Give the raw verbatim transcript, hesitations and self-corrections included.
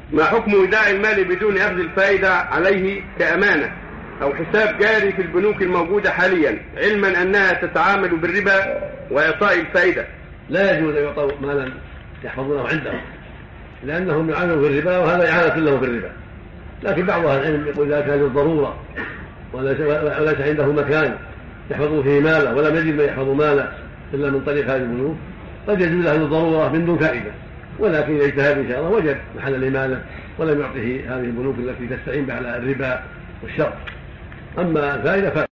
ما حكم إيداع المال بدون أخذ الفائدة عليه كأمانة أو حساب جاري في البنوك الموجودة حاليا، علما أنها تتعامل بالربا وإعطاء الفائدة؟ لا يجوز أن يعطوا مالا يحفظونه عندهم، لأنهم يعانون في الربا، وهذا إعانة لهم في الربا. لكن بعض أهل العلم يقول إذا كان للضرورة وليس عنده مكان يحفظوا فيه ماله ولم يجد من يحفظ ماله إلا من طريق هذه البنوك، قد يجوز له للضرورة من دون فائدة، ولكن إذا اجتهد إن شاء الله وجد محل لماله ولم يعطه هذه البنوك التي تستعين على الربا والشر. أما الفائدة